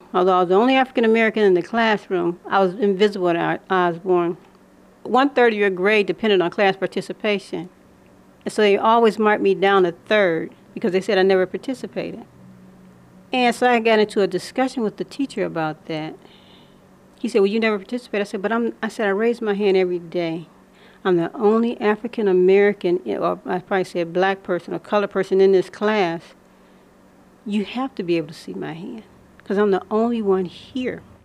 Although I was the only African American in the classroom, I was invisible at Osborne. 1/3 of your grade depended on class participation. And so they always marked me down a third because they said I never participated. And so I got into a discussion with the teacher about that. He said, well, you never participate. I said, but I raise my hand every day. I'm the only African American, or I probably said black person or colored person in this class. You have to be able to see my hand because I'm the only one here.